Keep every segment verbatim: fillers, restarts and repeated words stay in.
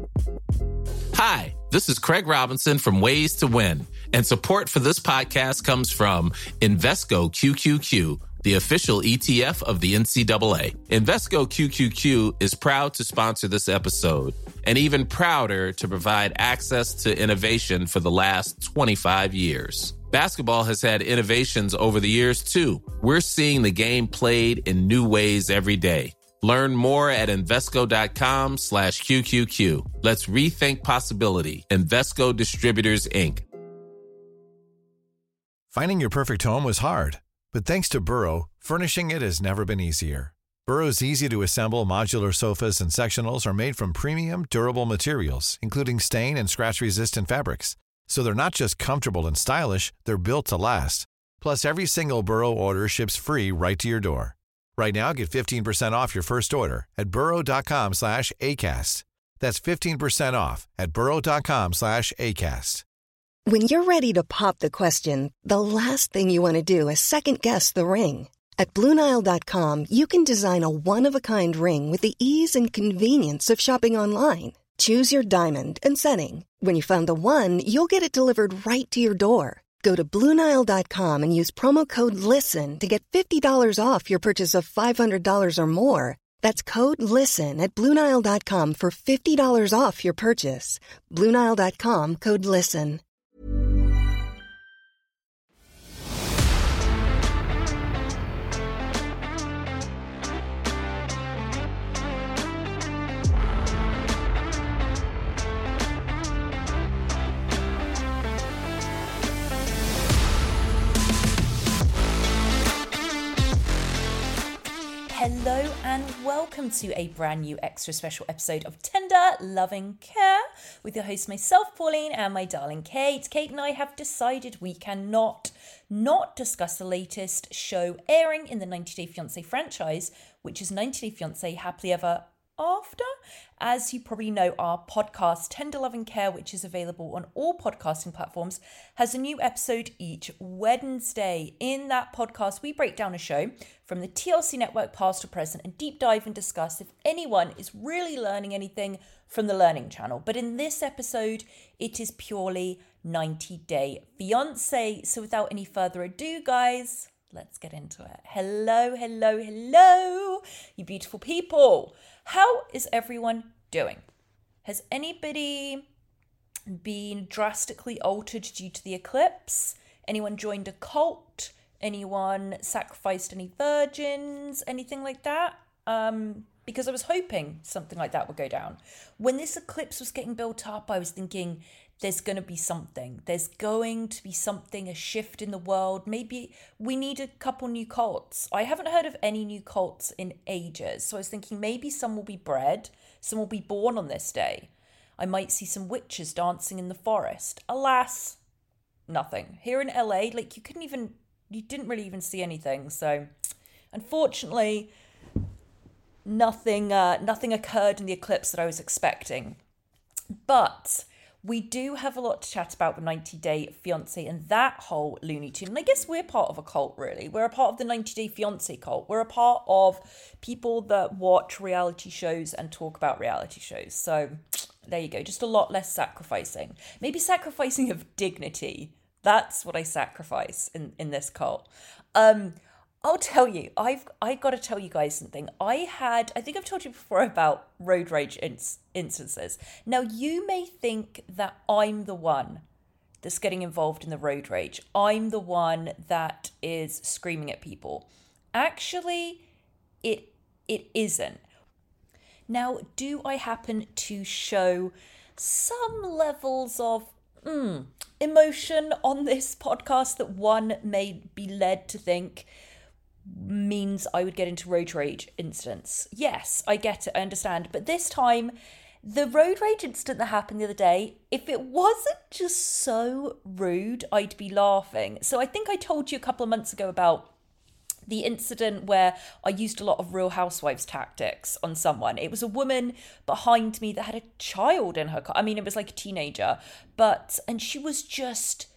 Hi, this is Craig Robinson from Ways to Win, and support for this podcast comes from Invesco Q Q Q, the official E T F of the N C double A. Invesco Q Q Q is proud to sponsor this episode, and even prouder to provide access to innovation for the last twenty-five years. Basketball has had innovations over the years, too. We're seeing the game played in new ways every day. Learn more at Invesco.com slash QQQ. Let's rethink possibility. Invesco Distributors, Incorporated. Finding your perfect home was hard, but thanks to Burrow, furnishing it has never been easier. Burrow's easy-to-assemble modular sofas and sectionals are made from premium, durable materials, including stain and scratch-resistant fabrics. So they're not just comfortable and stylish, they're built to last. Plus, every single Burrow order ships free right to your door. Right now, get fifteen percent off your first order at burrow.com slash ACAST. That's fifteen percent off at burrow.com slash ACAST. When you're ready to pop the question, the last thing you want to do is second-guess the ring. At Blue Nile dot com, you can design a one-of-a-kind ring with the ease and convenience of shopping online. Choose your diamond and setting. When you find the one, you'll get it delivered right to your door. Go to Blue Nile dot com and use promo code LISTEN to get fifty dollars off your purchase of five hundred dollars or more. That's code LISTEN at Blue Nile dot com for fifty dollars off your purchase. Blue Nile dot com, code LISTEN. Hello and welcome to a brand new extra special episode of Tender Loving Care with your host myself, Pauline, and my darling Kate. Kate and I have decided we cannot not discuss the latest show airing in the ninety Day Fiancé franchise, which is ninety Day Fiancé Happily Ever After. As you probably know, our podcast, Tender Loving Care, which is available on all podcasting platforms, has a new episode each Wednesday. In that podcast, we break down a show from the T L C network, past or present, and deep dive and discuss if anyone is really learning anything from the Learning Channel. But in this episode, it is purely ninety Day Fiancé. So without any further ado, guys, let's get into it. Hello, hello, hello, you beautiful people. How is everyone doing? Has anybody been drastically altered due to the eclipse? Anyone joined a cult? Anyone sacrificed any virgins? Anything like that? Um, because I was hoping something like that would go down. When this eclipse was getting built up, I was thinking there's going to be something. There's going to be something, a shift in the world. Maybe we need a couple new cults. I haven't heard of any new cults in ages. So I was thinking maybe some will be bred, some will be born on this day. I might see some witches dancing in the forest. Alas, nothing. Here in L A, like you couldn't even, you didn't really even see anything. So unfortunately, nothing, uh, nothing occurred in the eclipse that I was expecting. But we do have a lot to chat about with ninety Day Fiancé and that whole Looney Tune. And I guess we're part of a cult, really. We're a part of the ninety Day Fiancé cult. We're a part of people that watch reality shows and talk about reality shows. So there you go. Just a lot less sacrificing. Maybe sacrificing of dignity. That's what I sacrifice in, in this cult. Um, I'll tell you, I've I got to tell you guys something. I had, I think I've told you before about road rage ins- instances. Now, you may think that I'm the one that's getting involved in the road rage. I'm the one that is screaming at people. Actually, it it isn't. Now, do I happen to show some levels of mm, emotion on this podcast that one may be led to think means I would get into road rage incidents? Yes, I get it, I understand. But this time, the road rage incident that happened the other day, if it wasn't just so rude, I'd be laughing. So I think I told you a couple of months ago about the incident where I used a lot of Real Housewives tactics on someone. It was a woman behind me that had a child in her car. I mean, it was like a teenager, but, and she was just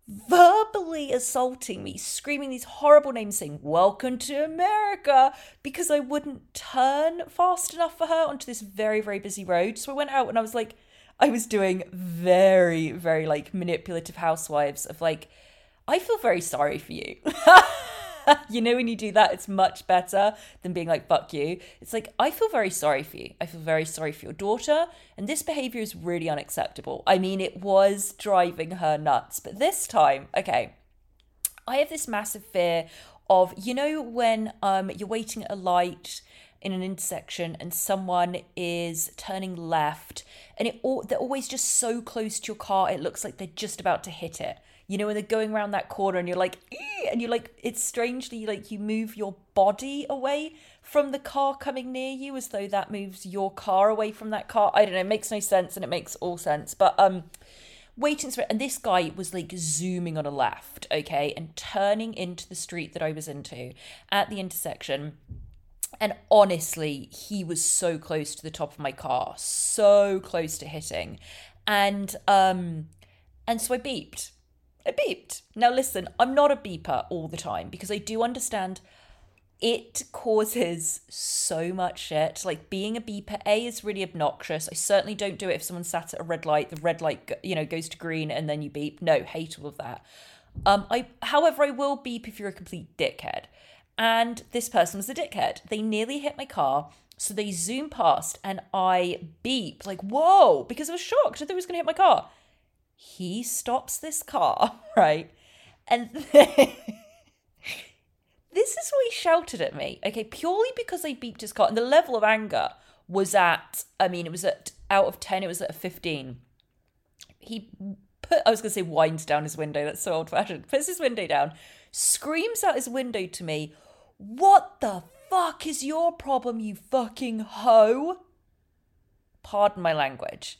verbally assaulting me, screaming these horrible names, saying, "Welcome to America," because I wouldn't turn fast enough for her onto this very, very busy road. So I went out and I was like, I was doing very, very like manipulative housewives of like, I feel very sorry for you. You know, when you do that, it's much better than being like, fuck you. It's like, I feel very sorry for you. I feel very sorry for your daughter. And this behavior is really unacceptable. I mean, it was driving her nuts. But this time, okay, I have this massive fear of, you know, when um you're waiting at a light in an intersection and someone is turning left and it all, they're always just so close to your car, it looks like they're just about to hit it. You know, when they're going around that corner and you're like, ee! And you're like, it's strangely like you move your body away from the car coming near you as though that moves your car away from that car. I don't know, it makes no sense and it makes all sense. But um, waiting for it. And this guy was like zooming on a left, okay, and turning into the street that I was into at the intersection. And honestly, he was so close to the top of my car, so close to hitting. And um, and so I beeped. I beeped. Now listen, I'm not a beeper all the time because I do understand it causes so much shit. Like being a beeper, A, is really obnoxious. I certainly don't do it if someone sat at a red light, the red light, you know, goes to green and then you beep. No, hate all of that. Um, I, however, I will beep if you're a complete dickhead. And this person was a dickhead. They nearly hit my car. So they zoom past and I beep like, whoa, because I was shocked. I thought he was going to hit my car. He stops this car, right? And then this is what he shouted at me, okay, purely because I beeped his car. And the level of anger was at, I mean, it was at, out of ten, it was at a fifteen. He put, I was going to say winds down his window, that's so old-fashioned, puts his window down, screams out his window to me, "What the fuck is your problem, you fucking hoe?" Pardon my language.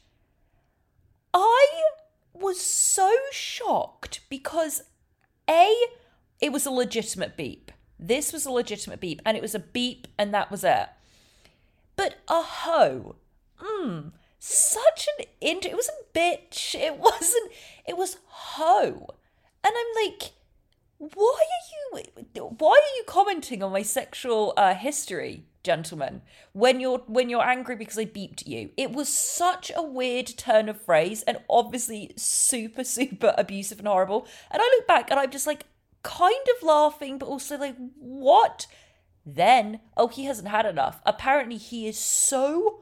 I was so shocked because A, it was a legitimate beep. This was a legitimate beep and it was a beep and that was it. But a hoe, mm, such an int- it wasn't bitch, it wasn't, it was hoe. And I'm like, why are you, why are you commenting on my sexual uh, history, gentlemen, when you're when you're angry because I beeped you? It was such a weird turn of phrase and obviously super, super abusive and horrible. And I look back and I'm just like kind of laughing, but also like, what? Then, oh, he hasn't had enough. Apparently he is so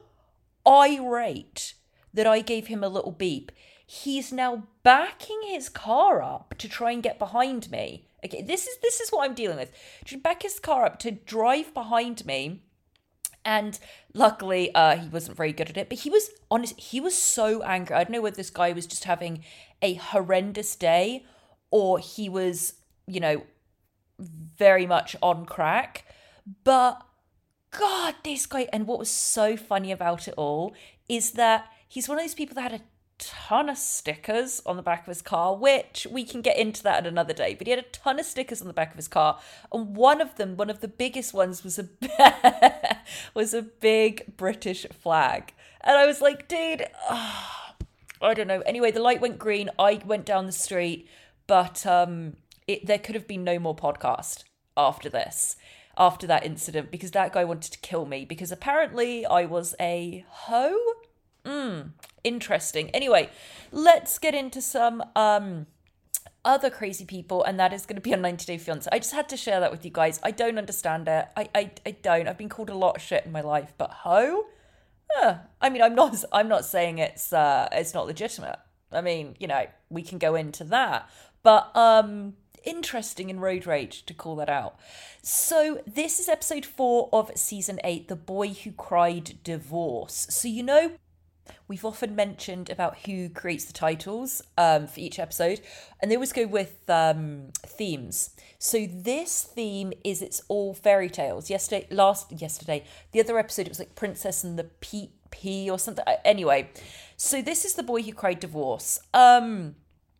irate that I gave him a little beep. He's now backing his car up to try and get behind me. Okay, this is this is what I'm dealing with. To back his car up to drive behind me. And luckily, uh, he wasn't very good at it. But he was honest. He was so angry. I don't know whether this guy was just having a horrendous day or he was, you know, very much on crack. But God, this guy. And what was so funny about it all is that he's one of those people that had a ton of stickers on the back of his car, which we can get into that at another day, but he had a ton of stickers on the back of his car, and one of them, one of the biggest ones, was a was a big British flag. And I was like, dude, oh, I don't know. Anyway, the light went green, I went down the street, but um it, there could have been no more podcast after this, after that incident, because that guy wanted to kill me because apparently I was a hoe. Mm, interesting. Anyway, let's get into some um other crazy people, and that is going to be on ninety Day Fiancé. I just had to share that with you guys. I don't understand it. I I, I don't. I've been called a lot of shit in my life, but hoe? Uh, I mean, I'm not. I'm not saying it's uh it's not legitimate. I mean, you know, we can go into that, but um. interesting in road rage to call that out. So this is episode four of season eight, The Boy Who Cried Divorce. So, you know, we've often mentioned about who creates the titles um, for each episode, and they always go with um, themes. So this theme is It's All Fairy Tales. Yesterday, last, yesterday, the other episode, it was like Princess and the P P or something. Anyway, so this is The Boy Who Cried Divorce. Um...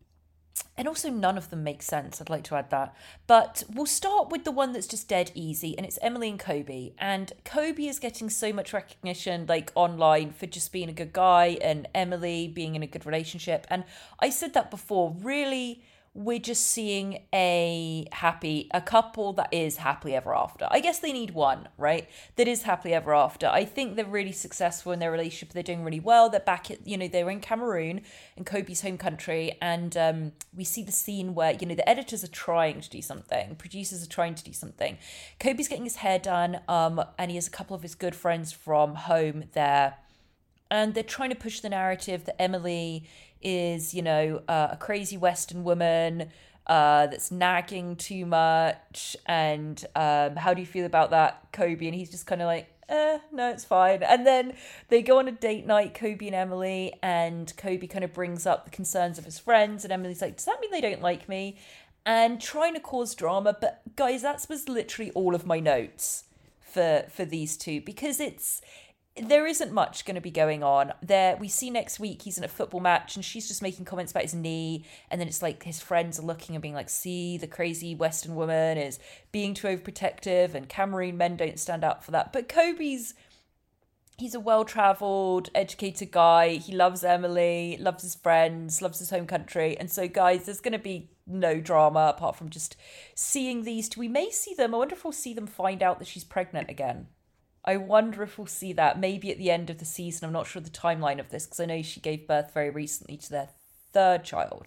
And also none of them make sense, I'd like to add that. But we'll start with the one that's just dead easy, and it's Emily and Kobe. And Kobe is getting so much recognition, like, online for just being a good guy, and Emily being in a good relationship. And I said that before, really, we're just seeing a happy, a couple that is happily ever after. I guess they need one, right? That is happily ever after. I think they're really successful in their relationship. They're doing really well. They're back at, you know, they're in Cameroon, in Kobe's home country. And um, we see the scene where, you know, the editors are trying to do something. Producers are trying to do something. Kobe's getting his hair done. Um, and he has a couple of his good friends from home there. And they're trying to push the narrative that Emily is, you know, uh, a crazy Western woman uh, that's nagging too much. And um, how do you feel about that, Kobe? And he's just kind of like, eh, no, it's fine. And then they go on a date night, Kobe and Emily, and Kobe kind of brings up the concerns of his friends. And Emily's like, does that mean they don't like me? And trying to cause drama. But guys, that was literally all of my notes for for these two, because it's, there isn't much going to be going on there. We see next week he's in a football match and she's just making comments about his knee, and then it's like his friends are looking and being like, see, the crazy Western woman is being too overprotective and Cameroon men don't stand up for that. But Kobe's, he's a well-travelled, educated guy. He loves Emily, loves his friends, loves his home country. And so, guys, there's going to be no drama apart from just seeing these two. We may see them. I wonder if we'll see them find out that she's pregnant again. I wonder if we'll see that maybe at the end of the season. I'm not sure the timeline of this because I know she gave birth very recently to their third child.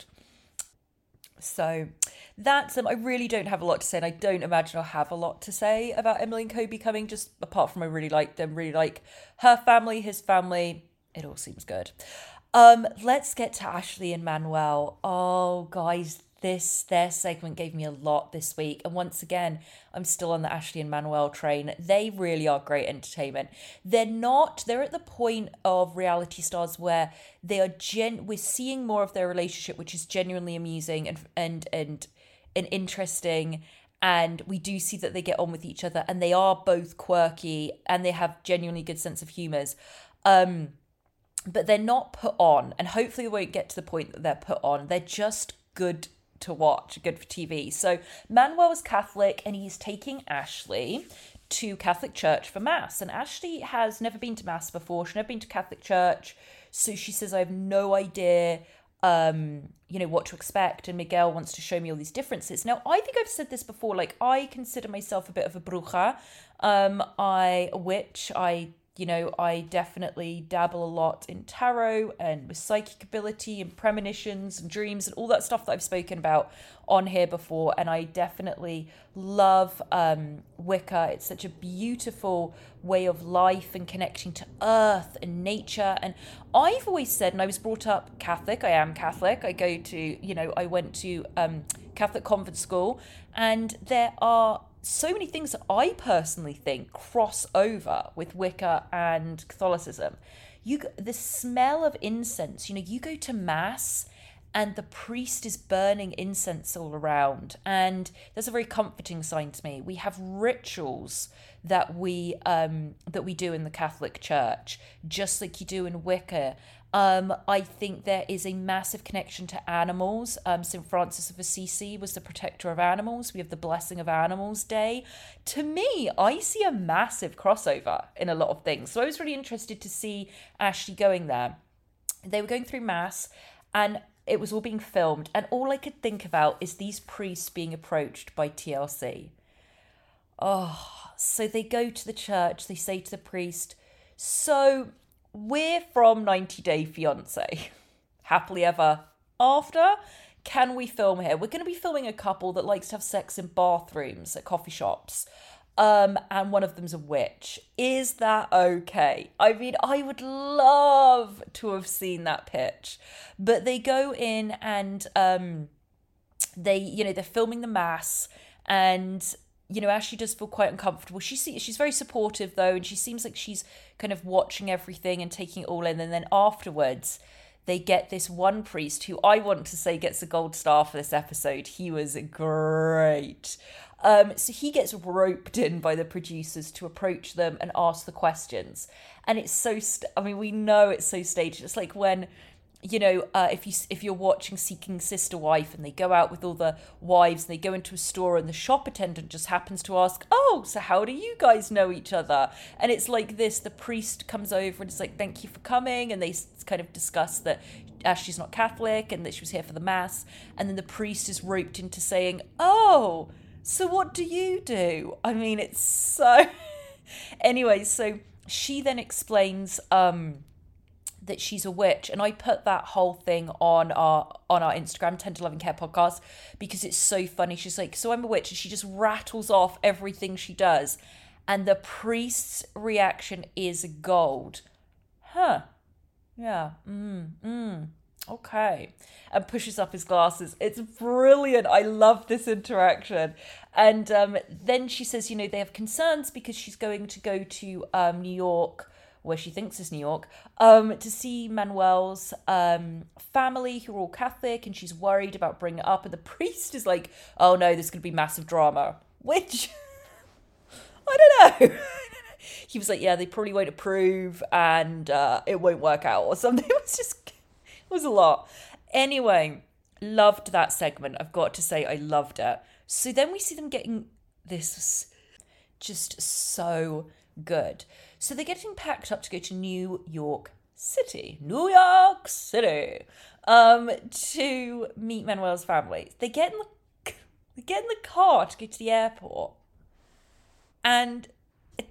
So that's them. Um, I really don't have a lot to say, and I don't imagine I'll have a lot to say about Emily and Kobe coming, just apart from I really like them, really like her family, his family. It all seems good. Um, let's get to Ashley and Manuel. Oh, guys, this their segment gave me a lot this week, and once again I'm still on the Ashley and Manuel train. They really are great entertainment. They're not they're at the point of reality stars where they are gen we're seeing more of their relationship, which is genuinely amusing and and and and interesting, and we do see that they get on with each other, and they are both quirky and they have genuinely good sense of humors. Um but they're not put on, and hopefully they won't get to the point that they're put on. They're just good to watch, good for T V. So Manuel is Catholic and he's taking Ashley to Catholic church for Mass. And Ashley has never been to Mass before. She's never been to Catholic church. So she says, I have no idea, um, you know, what to expect. And Miguel wants to show me all these differences. Now, I think I've said this before, like, I consider myself a bit of a bruja. Um, I, a witch. I You know, I definitely dabble a lot in tarot and with psychic ability and premonitions and dreams and all that stuff that I've spoken about on here before. And I definitely love um, Wicca. It's such a beautiful way of life and connecting to earth and nature. And I've always said, and I was brought up Catholic, I am Catholic. I go to, you know, I went to um, Catholic convent school, and there are so many things that I personally think cross over with Wicca and Catholicism. You, the smell of incense, you know, you go to Mass and the priest is burning incense all around, and that's a very comforting sign to me. We have rituals that we um that we do in the Catholic Church, just like you do in Wicca. Um, I think there is a massive connection to animals. Um, Saint Francis of Assisi was the protector of animals. We have the Blessing of Animals Day. To me, I see a massive crossover in a lot of things. So I was really interested to see Ashley going there. They were going through Mass, and it was all being filmed. And all I could think about is these priests being approached by T L C. Oh, so they go to the church. They say to the priest, so we're from ninety Day Fiancé, happily ever after. Can we film here? We're going to be filming a couple that likes to have sex in bathrooms at coffee shops. Um, and one of them's a witch. Is that okay? I mean, I would love to have seen that pitch. But they go in and um, they, you know, they're filming the Mass, and you know, Ashley does feel quite uncomfortable. She see, she's very supportive though, and she seems like she's kind of watching everything and taking it all in. And then afterwards, they get this one priest who I want to say gets a gold star for this episode. He was great. Um, so he gets roped in by the producers to approach them and ask the questions. And it's so, st- I mean, we know it's so staged. It's like when you know, uh, if you if you're watching Seeking Sister Wife and they go out with all the wives and they go into a store and the shop attendant just happens to ask, oh, so how do you guys know each other? And it's like this, the priest comes over and it's like, thank you for coming. And they kind of discuss that Ashley's not Catholic and that she was here for the mass. And then the priest is roped into saying, oh, so what do you do? I mean, it's so... Anyway, so she then explains... um that she's a witch, and I put that whole thing on our on our Instagram, Tender Loving Care podcast, because it's so funny. She's like, so I'm a witch, and she just rattles off everything she does, and the priest's reaction is gold. Huh? Yeah. Mm. Mm. Okay. And pushes up his glasses. It's brilliant. I love this interaction. And um, then she says, you know, they have concerns because she's going to go to um, New York, where she thinks is New York, um, to see Manuel's um, family, who are all Catholic, and she's worried about bringing it up. And the priest is like, oh no, there's going to be massive drama. Which, I don't know. He was like, yeah, they probably won't approve, and uh, it won't work out, or something. It was just, it was a lot. Anyway, loved that segment. I've got to say, I loved it. So then we see them getting, this was just so good. So they're getting packed up to go to New York City. New York City. Um, to meet Manuel's family. They get in the they get in the car to go to the airport. And it,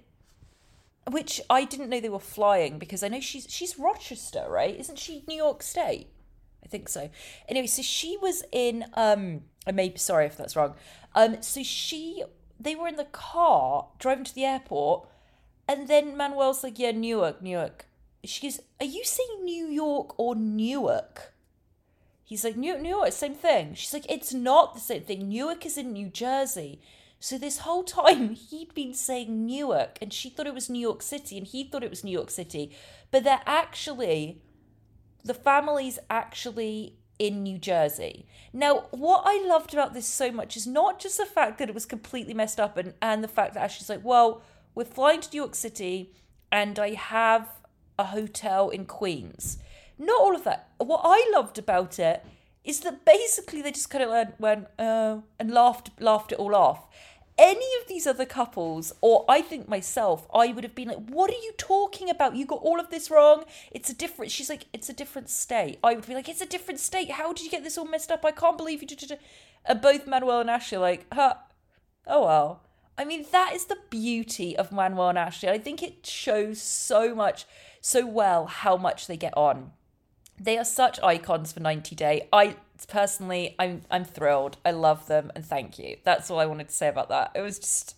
which I didn't know they were flying, because I know she's she's Rochester, right? Isn't she New York State? I think so. Anyway, so she was in um I may be sorry if that's wrong. Um so she they were in the car driving to the airport. And then Manuel's like, yeah, Newark, Newark. She goes, are you saying New York or Newark? He's like, Newark, Newark, same thing. She's like, it's not the same thing. Newark is in New Jersey. So this whole time he'd been saying Newark, and she thought it was New York City, and he thought it was New York City. But they're actually, the family's actually in New Jersey. Now, what I loved about this so much is not just the fact that it was completely messed up, and, and the fact that Ashley's like, well, we're flying to New York City and I have a hotel in Queens. Not all of that. What I loved about it is that basically they just kind of went, went uh, and laughed, laughed it all off. Any of these other couples, or I think myself, I would have been like, what are you talking about? You got all of this wrong. It's a different, she's like, it's a different state. I would be like, it's a different state. How did you get this all messed up? I can't believe you did it. And both Manuel and Ashley are like, huh, oh well. I mean, that is the beauty of Manuel and Ashley. I think it shows so much, so well how much they get on. They are such icons for ninety Day. I personally, I'm I'm thrilled. I love them, and thank you. That's all I wanted to say about that. It was just,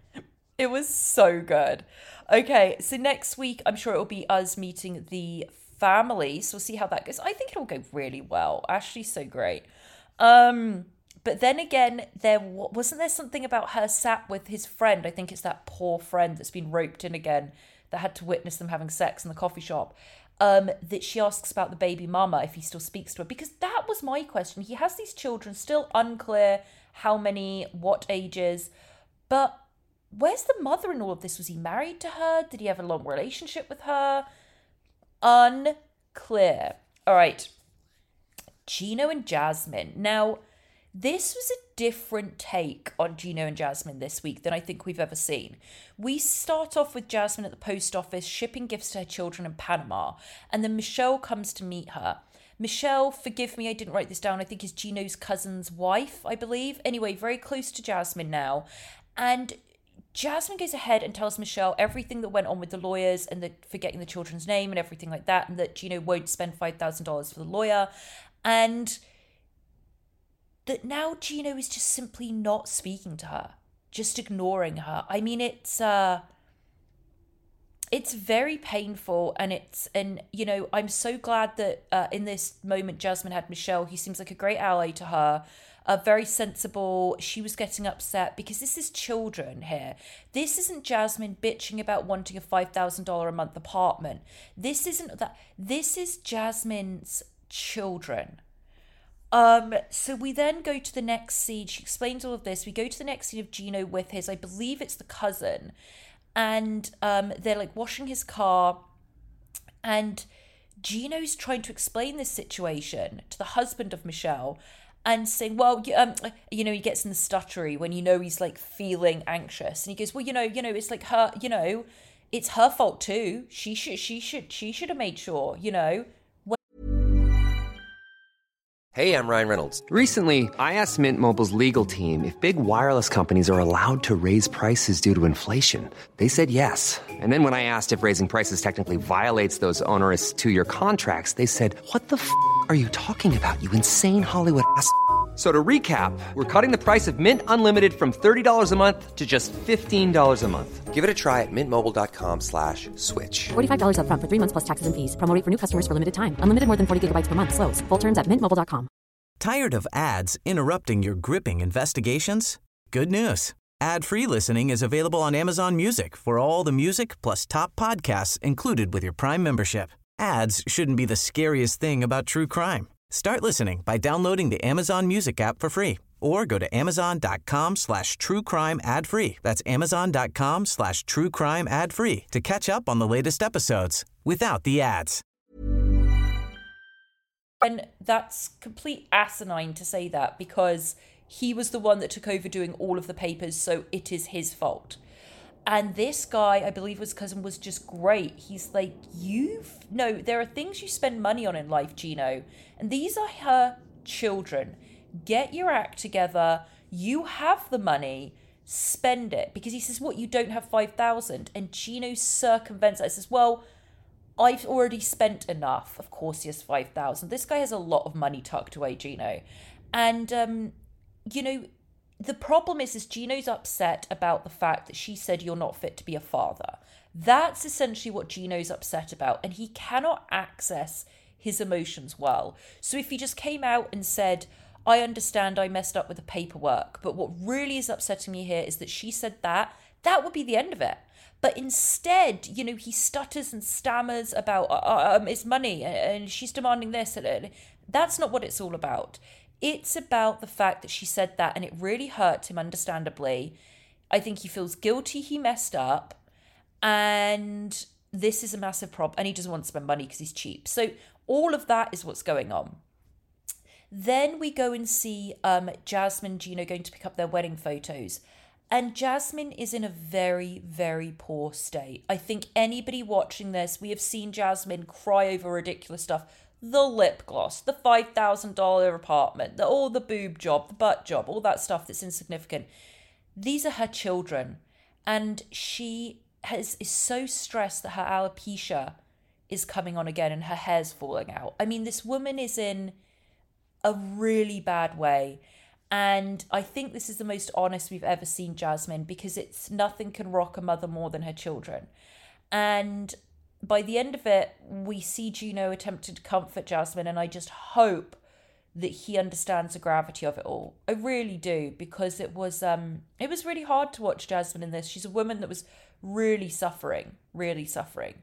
it was so good. Okay, so next week, I'm sure it will be us meeting the family. So we'll see how that goes. I think it'll go really well. Ashley's so great. Um... But then again, there wasn't there something about her sat with his friend. I think it's that poor friend that's been roped in again, that had to witness them having sex in the coffee shop. Um, that she asks about the baby mama, if he still speaks to her. Because that was my question. He has these children, still unclear how many, what ages. But where's the mother in all of this? Was he married to her? Did he have a long relationship with her? Unclear. All right. Gino and Jasmine. Now, this was a different take on Gino and Jasmine this week than I think we've ever seen. We start off with Jasmine at the post office shipping gifts to her children in Panama, and then Michelle comes to meet her. Michelle, forgive me, I didn't write this down, I think is Gino's cousin's wife, I believe. Anyway, very close to Jasmine now. And Jasmine goes ahead and tells Michelle everything that went on with the lawyers and the forgetting the children's name and everything like that, and that Gino won't spend five thousand dollars for the lawyer. And that now Gino is just simply not speaking to her, just ignoring her. I mean, it's uh, it's very painful, and it's, and you know, I'm so glad that uh, in this moment Jasmine had Michelle. He seems like a great ally to her, uh, very sensible. She was getting upset because this is children here. This isn't Jasmine bitching about wanting a five thousand dollars a month apartment. This isn't that. This is Jasmine's children. Um, so we then go to the next scene. She explains all of this. We go to the next scene of Gino with his, I believe it's the cousin. And um, they're like washing his car. And Gino's trying to explain this situation to the husband of Michelle and saying, well, um, you know, he gets in the stuttery when you know he's like feeling anxious. And he goes, well, you know, you know, it's like her, you know, it's her fault too. She should, she should, she should have made sure, you know. Hey, I'm Ryan Reynolds. Recently, I asked Mint Mobile's legal team if big wireless companies are allowed to raise prices due to inflation. They said yes. And then when I asked if raising prices technically violates those onerous two-year contracts, they said, what the f*** are you talking about, you insane Hollywood ass f- So to recap, we're cutting the price of Mint Unlimited from thirty dollars a month to just fifteen dollars a month. Give it a try at mintmobile.com slash switch. forty-five dollars up front for three months plus taxes and fees. Promo rate for new customers for limited time. Unlimited more than forty gigabytes per month. Slows full terms at mint mobile dot com. Tired of ads interrupting your gripping investigations? Good news. Ad-free listening is available on Amazon Music for all the music plus top podcasts included with your Prime membership. Ads shouldn't be the scariest thing about true crime. Start listening by downloading the Amazon Music app for free or go to amazon.com slash true crime ad free. That's amazon.com slash true crime ad free to catch up on the latest episodes without the ads. And that's complete asinine to say that because he was the one that took over doing all of the papers, so it is his fault. And this guy, I believe his cousin, was just great. He's like, you've... No, there are things you spend money on in life, Gino. And these are her children. Get your act together. You have the money. Spend it. Because he says, what, you don't have five thousand? And Gino circumvents that. He says, well, I've already spent enough. Of course he has five thousand. This guy has a lot of money tucked away, Gino. And, um, you know... The problem is, is Gino's upset about the fact that she said you're not fit to be a father. That's essentially what Gino's upset about, and he cannot access his emotions well. So if he just came out and said, I understand I messed up with the paperwork, but what really is upsetting me here is that she said that, that would be the end of it. But instead, you know, he stutters and stammers about uh, um, it's money and she's demanding this. And that's not what it's all about. It's about the fact that she said that and it really hurt him, understandably. I think he feels guilty he messed up and this is a massive problem and he doesn't want to spend money because he's cheap. So all of that is what's going on. Then we go and see um, Jasmine and Gino going to pick up their wedding photos. And Jasmine is in a very, very poor state. I think anybody watching this, we have seen Jasmine cry over ridiculous stuff. The lip gloss, the five thousand dollars apartment, the, all the boob job, the butt job, all that stuff that's insignificant. These are her children. And she has is so stressed that her alopecia is coming on again and her hair's falling out. I mean, this woman is in a really bad way. And I think this is the most honest we've ever seen Jasmine because it's nothing can rock a mother more than her children. And by the end of it, we see Gino attempting to comfort Jasmine, and I just hope that he understands the gravity of it all. I really do, because it was um, it was really hard to watch Jasmine in this. She's a woman that was really suffering, really suffering.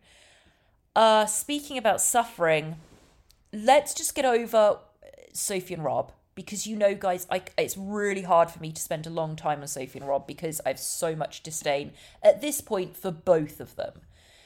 Uh, speaking about suffering, let's just get over Sophie and Rob, because you know, guys, I, it's really hard for me to spend a long time on Sophie and Rob because I have so much disdain at this point for both of them.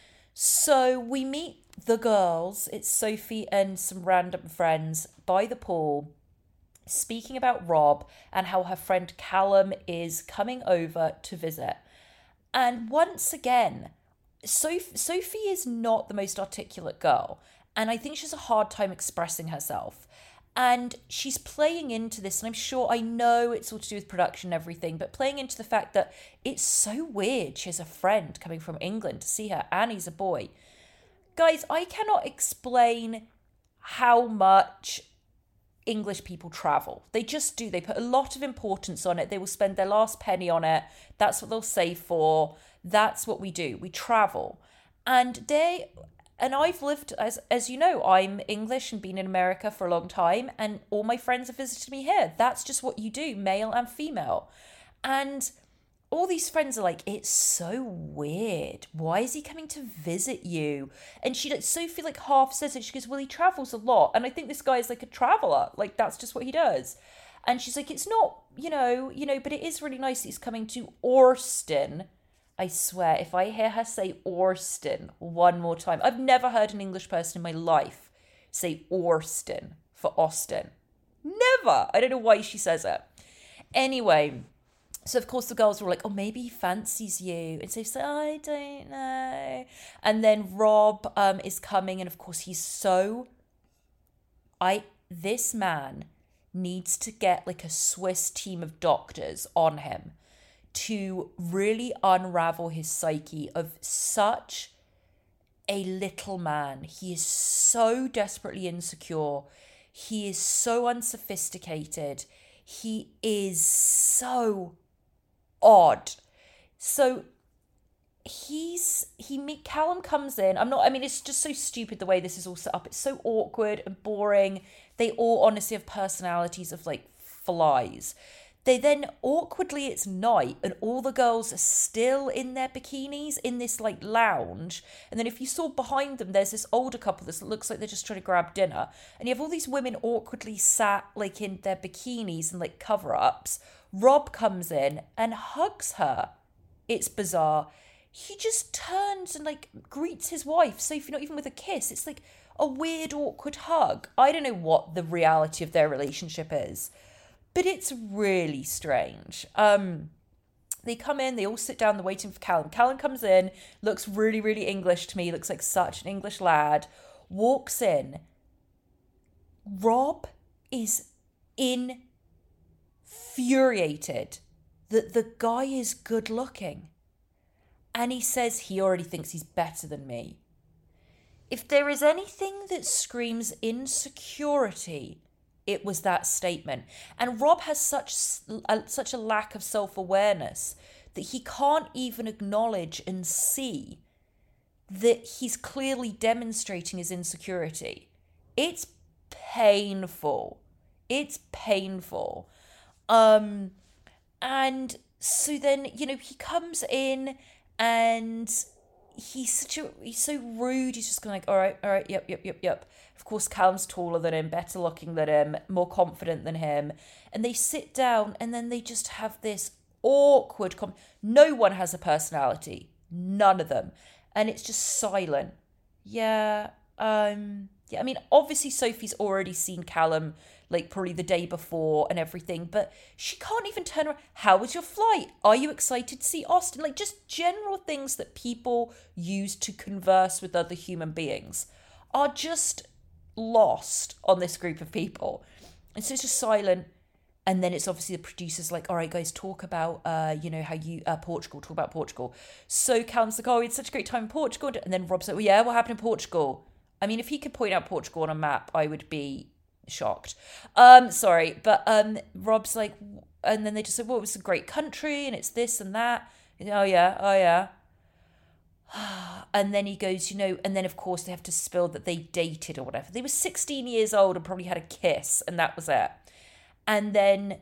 So we meet the girls, it's Sophie and some random friends by the pool, speaking about Rob and how her friend Callum is coming over to visit. And once again, Soph- Sophie is not the most articulate girl, and I think she has a hard time expressing herself. And she's playing into this, and I'm sure, I know it's all to do with production and everything, but playing into the fact that it's so weird she has a friend coming from England to see her, and he's a boy. Guys, I cannot explain how much English people travel. They just do. They put a lot of importance on it. They will spend their last penny on it. That's what they'll save for. That's what we do. We travel. And they... And I've lived, as as you know, I'm English and been in America for a long time, and all my friends have visited me here. That's just what you do, male and female. And all these friends are like, it's so weird. Why is he coming to visit you? And she, like, Sophie, like, half says it. She goes, well, he travels a lot. And I think this guy is like a traveller. Like, that's just what he does. And she's like, it's not, you know, you know, but it is really nice that he's coming to Austin. I swear, if I hear her say Orsten one more time, I've never heard an English person in my life say Orsten for Austin. Never. I don't know why she says it. Anyway, so of course the girls were like, oh, maybe he fancies you. And so she's like, I don't know. And then Rob um, is coming, and of course he's so... I this man needs to get like a Swiss team of doctors on him to really unravel his psyche of such a little man. He is so desperately insecure. He is so unsophisticated. He is so odd. So he's he meet Callum comes in. I'm not I mean it's just so stupid the way this is all set up. It's so awkward and boring. They all honestly have personalities of like flies. They then awkwardly, it's night and all the girls are still in their bikinis in this like lounge. And then if you saw behind them, there's this older couple that looks like they're just trying to grab dinner. And you have all these women awkwardly sat like in their bikinis and like cover-ups. Rob comes in and hugs her. It's bizarre. He just turns and like greets his wife. So if you're not even with a kiss, it's like a weird, awkward hug. I don't know what the reality of their relationship is, but it's really strange. Um, they come in, they all sit down, they're waiting for Callum. Callum comes in, looks really, really English to me, looks like such an English lad, walks in. Rob is infuriated that the guy is good looking. And he says he already thinks he's better than me. If there is anything that screams insecurity, it was that statement. And Rob has such a, such a lack of self-awareness that he can't even acknowledge and see that he's clearly demonstrating his insecurity. It's painful. It's painful. Um, and so then, you know, he comes in and he's such a, he's so rude. He's just going like, all right, all right, yep, yep, yep, yep. Of course, Callum's taller than him, better looking than him, more confident than him. And they sit down and then they just have this awkward... Com- no one has a personality. None of them. And it's just silent. Yeah, um... Yeah, I mean, obviously Sophie's already seen Callum, like, probably the day before and everything, but she can't even turn around. How was your flight? Are you excited to see Austin? Like, just general things that people use to converse with other human beings are just lost on this group of people. And so it's just silent. And then it's obviously the producers like, all right, guys, talk about, uh, you know, how you, uh, Portugal, talk about Portugal. So Callum's like, oh, we had such a great time in Portugal. And then Rob's like, well, yeah, what happened in Portugal? I mean, if he could point out Portugal on a map, I would be shocked. Um, sorry, but um, Rob's like, and then they just say, well, it was a great country, and it's this and that. And, oh, yeah, oh, yeah. And then he goes, you know, and then, of course, they have to spill that they dated or whatever. They were sixteen years old and probably had a kiss, and that was it. And then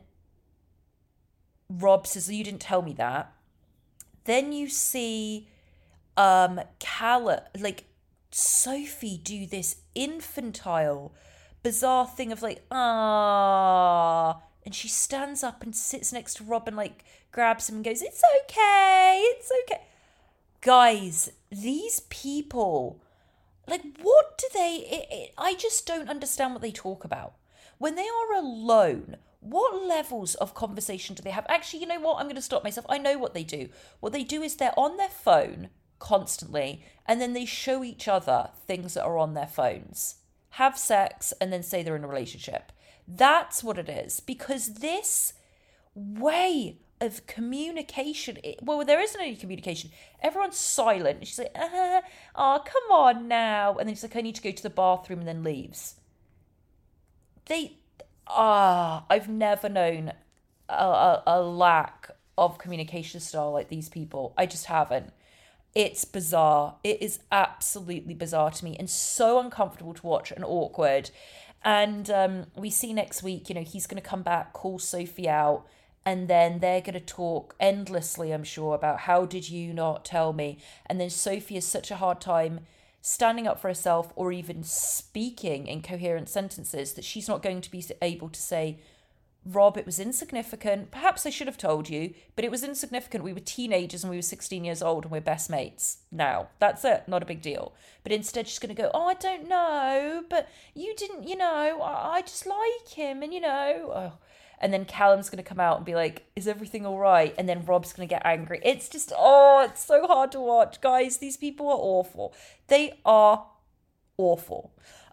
Rob says, you didn't tell me that. Then you see um, Callum, like, Sophie do this infantile, bizarre thing of like, ah, and she stands up and sits next to Rob and like grabs him and goes, it's okay, it's okay. Guys, these people, like, what do they, it, it, I just don't understand what they talk about. When they are alone, what levels of conversation do they have? Actually, you know what? I'm going to stop myself. I know what they do. What they do is they're on their phone constantly, and then they show each other things that are on their phones, have sex, and then say they're in a relationship. That's what it is. Because this way of communication, it, well, there isn't any communication. Everyone's silent. She's like, uh, oh, come on now. And then she's like, I need to go to the bathroom, and then leaves. They, ah, I've never known a, a, a lack of communication style like these people. I just haven't. It's bizarre. It is absolutely bizarre to me and so uncomfortable to watch and awkward. And um, we see next week, you know, he's going to come back, call Sophie out, and then they're going to talk endlessly, I'm sure, about how did you not tell me? And then Sophie has such a hard time standing up for herself or even speaking in coherent sentences that she's not going to be able to say, Rob, it was insignificant. Perhaps I should have told you, but it was insignificant. We were teenagers and we were sixteen years old and we're best mates now. That's it. Not a big deal. But instead she's going to go, oh, I don't know, but you didn't, you know, I, I just like him and, you know. Oh. And then Callum's going to come out and be like, is everything all right? And then Rob's going to get angry. It's just, oh, it's so hard to watch. Guys, these people are awful. They are awful.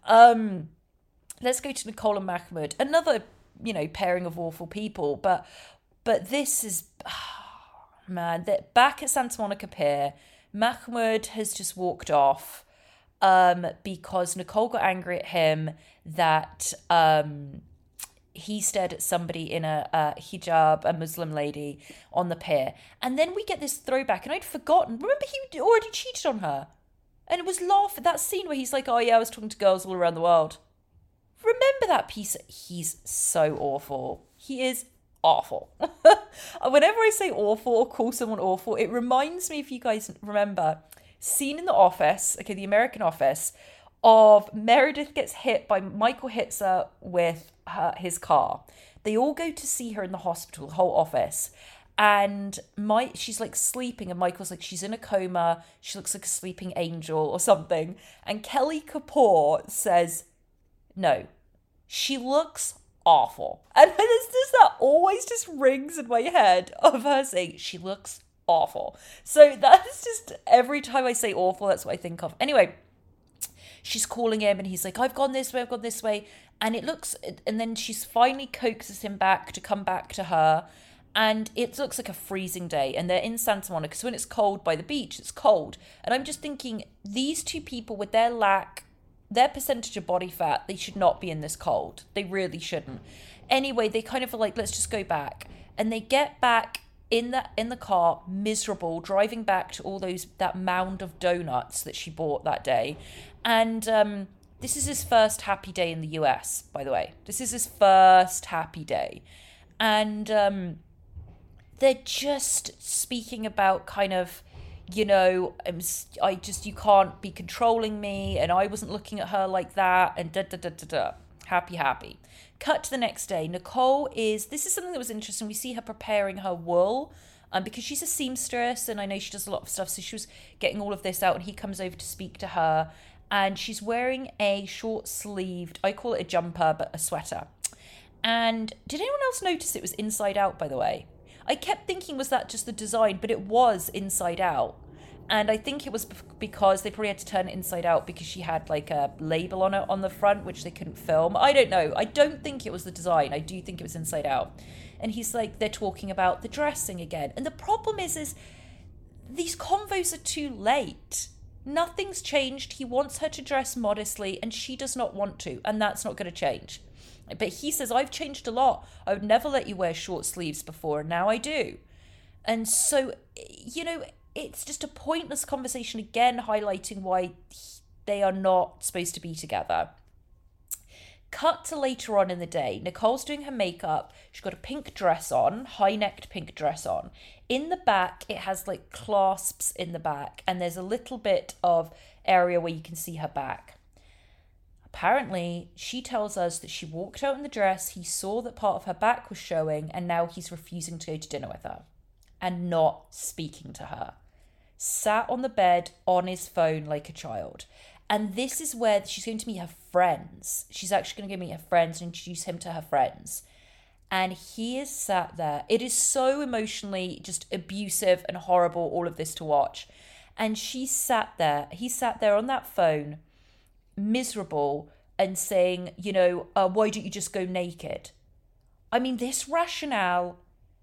Um, let's go to Nicole and Mahmoud. Another, you know, pairing of awful people. But but this is, oh, man, that back at Santa Monica Pier, Mahmoud has just walked off um, because Nicole got angry at him that... Um, he stared at somebody in a, a hijab, a Muslim lady, on the pier. And then we get this throwback, and I'd forgotten. Remember, he already cheated on her. And it was laugh at that scene where he's like, oh yeah, I was talking to girls all around the world. Remember that piece? He's so awful. He is awful. Whenever I say awful or call someone awful, it reminds me, if you guys remember, scene in The Office, okay, the American Office, of Meredith gets hit by, Michael hits her with her, his car. They all go to see her in the hospital, the whole office. And my, she's like sleeping and Michael's like, she's in a coma. She looks like a sleeping angel or something. And Kelly Kapoor says, no, she looks awful. And it's just that always just rings in my head of her saying, she looks awful. So that's just, every time I say awful, that's what I think of. Anyway, she's calling him and he's like, I've gone this way, I've gone this way. And it looks, and then she's finally coaxes him back to come back to her. And it looks like a freezing day. And they're in Santa Monica. So when it's cold by the beach, it's cold. And I'm just thinking, these two people with their lack, their percentage of body fat, they should not be in this cold. They really shouldn't. Anyway, they kind of are like, let's just go back. And they get back in the in the car, miserable, driving back to all those, that mound of donuts that she bought that day. And um, this is his first happy day in the U S, by the way. This is his first happy day. And um, they're just speaking about kind of, you know, I'm, I just, you can't be controlling me, and I wasn't looking at her like that, and da da da da da. Happy, happy. Cut to the next day. Nicole is, this is something that was interesting. We see her preparing her wool um, because she's a seamstress, and I know she does a lot of stuff. So she was getting all of this out, and he comes over to speak to her. And she's wearing a short-sleeved, I call it a jumper, but a sweater. And did anyone else notice it was inside out, by the way? I kept thinking, was that just the design? But it was inside out. And I think it was because they probably had to turn it inside out because she had like a label on it on the front, which they couldn't film. I don't know. I don't think it was the design. I do think it was inside out. And he's like, they're talking about the dressing again. And the problem is, is these convos are too late. Nothing's changed. He wants her to dress modestly and she does not want to. And that's not going to change. But he says, I've changed a lot. I would never let you wear short sleeves before, and now I do. And so, you know, it's just a pointless conversation again, highlighting why they are not supposed to be together. Cut to later on in the day. Nicole's doing her makeup. She's got a pink dress on, high-necked pink dress on. In the back, it has like clasps in the back, and there's a little bit of area where you can see her back. Apparently, she tells us that she walked out in the dress, he saw that part of her back was showing, and now he's refusing to go to dinner with her and not speaking to her. Sat on the bed on his phone like a child. And this is where she's going to meet her friends. She's actually going to go meet her friends and introduce him to her friends. And he is sat there. It is so emotionally just abusive and horrible, all of this to watch. And she sat there. He sat there on that phone, miserable, and saying, you know, uh, why don't you just go naked? I mean, this rationale,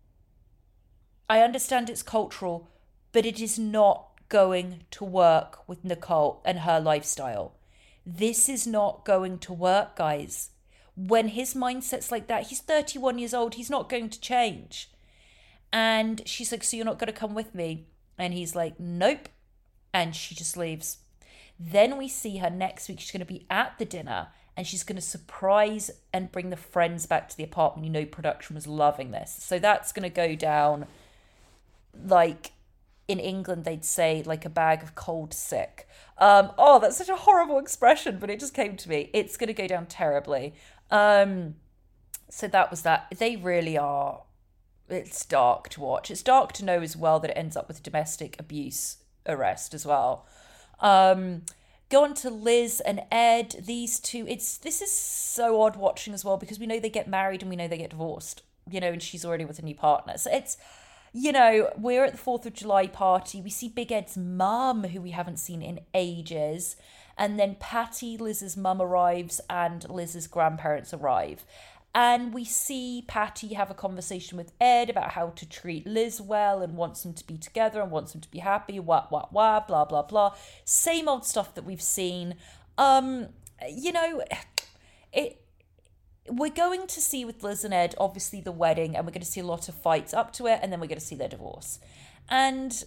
I understand it's cultural, but it is not going to work with Nicole and her lifestyle. This is not going to work, guys. When his mindset's like that, he's thirty-one years old, he's not going to change. And she's like, so you're not going to come with me? And he's like, nope. And she just leaves. Then we see her next week. She's going to be at the dinner and she's going to surprise and bring the friends back to the apartment. You know, production was loving this. So that's going to go down like, in England, they'd say like a bag of cold sick. Um, oh, that's such a horrible expression, but it just came to me. It's going to go down terribly. Um, So that was that. They really are, it's dark to watch. It's dark to know as well that it ends up with domestic abuse arrest as well. Um, go on to Liz and Ed. These two, it's this is so odd watching as well, because we know they get married and we know they get divorced, you know, and she's already with a new partner. So it's, you know, we're at the fourth of July party. We see Big Ed's mum, who we haven't seen in ages. And then Patty, Liz's mum, arrives and Liz's grandparents arrive. And we see Patty have a conversation with Ed about how to treat Liz well and wants them to be together and wants them to be happy, wah, wah, wah, blah, blah, blah. Same old stuff that we've seen. Um, you know, it... We're going to see with Liz and Ed, obviously, the wedding, and we're going to see a lot of fights up to it, and then we're going to see their divorce. And,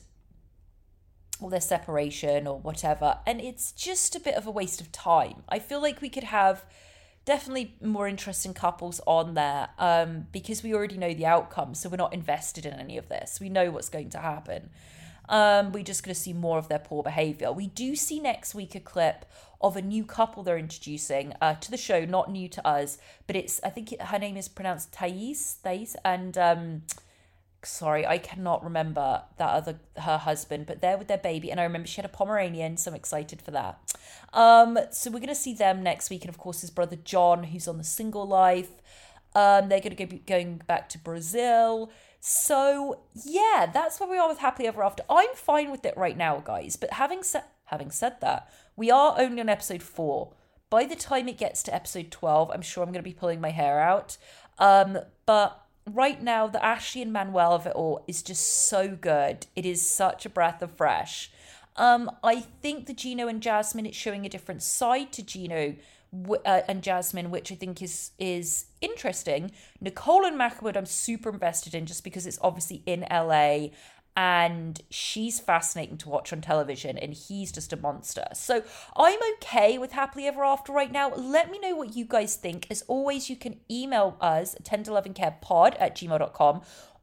or their separation or whatever. And it's just a bit of a waste of time. I feel like we could have definitely more interesting couples on there, um, because we already know the outcome, so we're not invested in any of this. We know what's going to happen. Um, we're just going to see more of their poor behaviour. We do see next week a clip of a new couple they're introducing uh, to the show, not new to us, but it's, I think it, her name is pronounced Thais, Thais, and um, sorry, I cannot remember that other, her husband, but they're with their baby, and I remember she had a Pomeranian, so I'm excited for that. Um, so we're going to see them next week, and of course his brother John, who's on the single life. Um, they're going to go going back to Brazil. So yeah, that's where we are with Happily Ever After. I'm fine with it right now, guys, but having said having said that, we are only on episode four. By the time it gets to episode twelve, I'm sure I'm going to be pulling my hair out. Um, but right now, the Ashley and Manuel of it all is just so good. It is such a breath of fresh. Um, I think the Gino and Jasmine, it's showing a different side to Gino uh, and Jasmine, which I think is is interesting. Nicole and Mahmoud, I'm super invested in, just because it's obviously in L A and she's fascinating to watch on television and he's just a monster. So I'm okay with Happily Ever After right now. Let me know what you guys think. As always, you can email us at tender loving care pod at gmail dot com,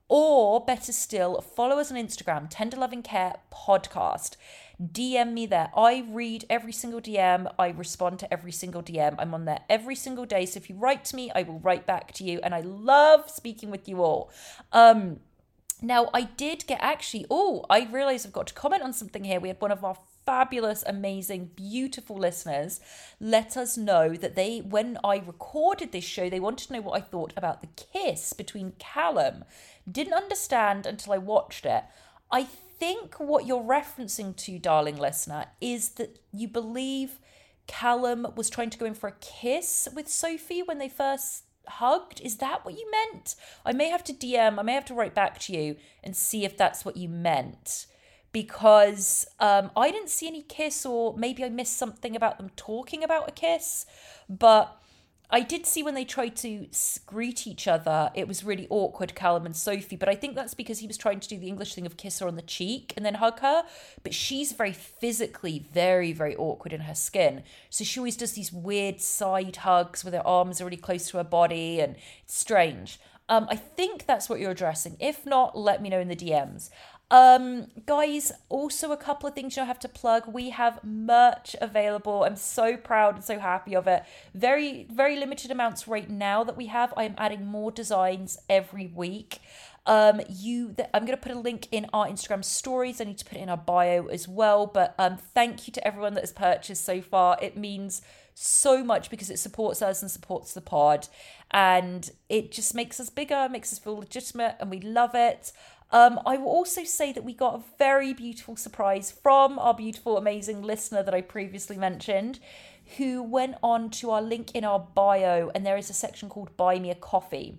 or better still, follow us on Instagram, Tender Loving Care Podcast. D M me there. I read every single D M. I respond to every single D M. I'm on there every single day. So if you write to me, I will write back to you. And I love speaking with you all. Um, now, I did get actually, oh, I realised I've got to comment on something here. We had one of our fabulous, amazing, beautiful listeners let us know that they, when I recorded this show, they wanted to know what I thought about the kiss between Callum. Didn't understand until I watched it. I think what you're referencing to, darling listener, is that you believe Callum was trying to go in for a kiss with Sophie when they first hugged. Is that what you meant? I may have to D M, I may have to write back to you and see if that's what you meant, because um, I didn't see any kiss, or maybe I missed something about them talking about a kiss, but I did see when they tried to greet each other, it was really awkward, Callum and Sophie, but I think that's because he was trying to do the English thing of kiss her on the cheek and then hug her, but she's very physically very, very awkward in her skin, so she always does these weird side hugs with her arms really close to her body, and it's strange. Um, I think that's what you're addressing. If not, let me know in the D Ms. Um, guys, also a couple of things you'll have to plug. We have merch available. I'm so proud and so happy of it. Very, very limited amounts right now that we have. I am adding more designs every week. Um, you, th- I'm going to put a link in our Instagram stories. I need to put it in our bio as well. But um, thank you to everyone that has purchased so far. It means so much because it supports us and supports the pod. And it just makes us bigger, makes us feel legitimate, and we love it. Um, I will also say that we got a very beautiful surprise from our beautiful, amazing listener that I previously mentioned, who went on to our link in our bio, and there is a section called Buy Me a Coffee.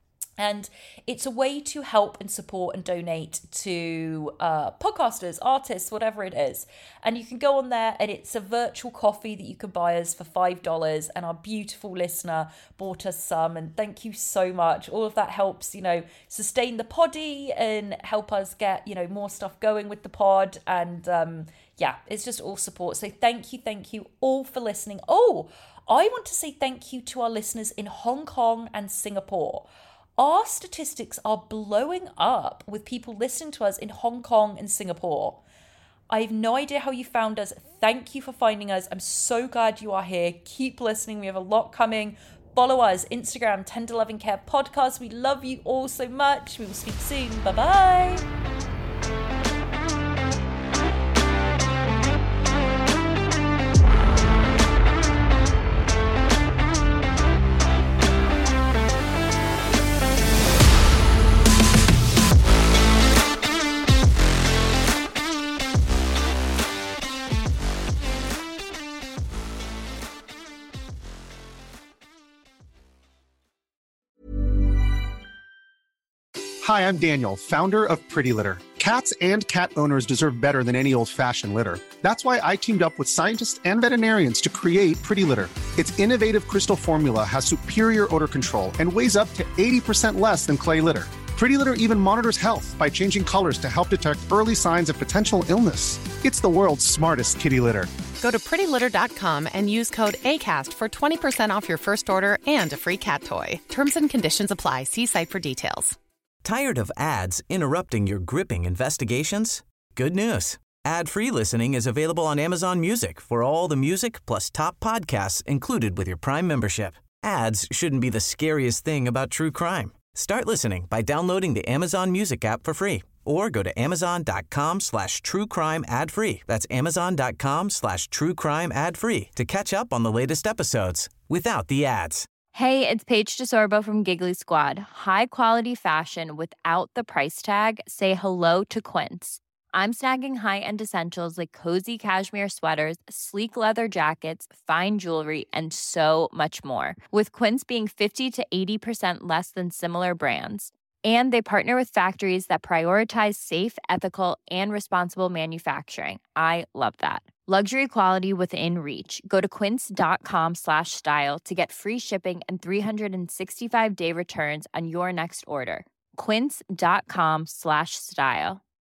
And it's a way to help and support and donate to uh, podcasters, artists, whatever it is. And you can go on there, and it's a virtual coffee that you can buy us for five dollars. And our beautiful listener bought us some. And thank you so much. All of that helps, you know, sustain the poddy and help us get, you know, more stuff going with the pod. And um, yeah, it's just all support. So thank you, thank you all for listening. Oh, I want to say thank you to our listeners in Hong Kong and Singapore. Our statistics are blowing up with people listening to us in Hong Kong and Singapore. I have no idea how you found us. Thank you for finding us. I'm so glad you are here. Keep listening. We have a lot coming. Follow us, Instagram, Tender Loving Care Podcast. We love you all so much. We will speak soon. Bye-bye. Hi, I'm Daniel, founder of Pretty Litter. Cats and cat owners deserve better than any old-fashioned litter. That's why I teamed up with scientists and veterinarians to create Pretty Litter. Its innovative crystal formula has superior odor control and weighs up to eighty percent less than clay litter. Pretty Litter even monitors health by changing colors to help detect early signs of potential illness. It's the world's smartest kitty litter. Go to pretty litter dot com and use code ACAST for twenty percent off your first order and a free cat toy. Terms and conditions apply. See site for details. Tired of ads interrupting your gripping investigations? Good news. Ad-free listening is available on Amazon Music for all the music plus top podcasts included with your Prime membership. Ads shouldn't be the scariest thing about true crime. Start listening by downloading the Amazon Music app for free or go to amazon.com slash true crime ad free. That's amazon.com slash true crime ad free to catch up on the latest episodes without the ads. Hey, it's Paige DeSorbo from Giggly Squad. High quality fashion without the price tag. Say hello to Quince. I'm snagging high-end essentials like cozy cashmere sweaters, sleek leather jackets, fine jewelry, and so much more. With Quince being fifty to eighty percent less than similar brands. And they partner with factories that prioritize safe, ethical, and responsible manufacturing. I love that. Luxury quality within reach. Go to quince.com slash style to get free shipping and three sixty-five day returns on your next order. Quince.com slash style.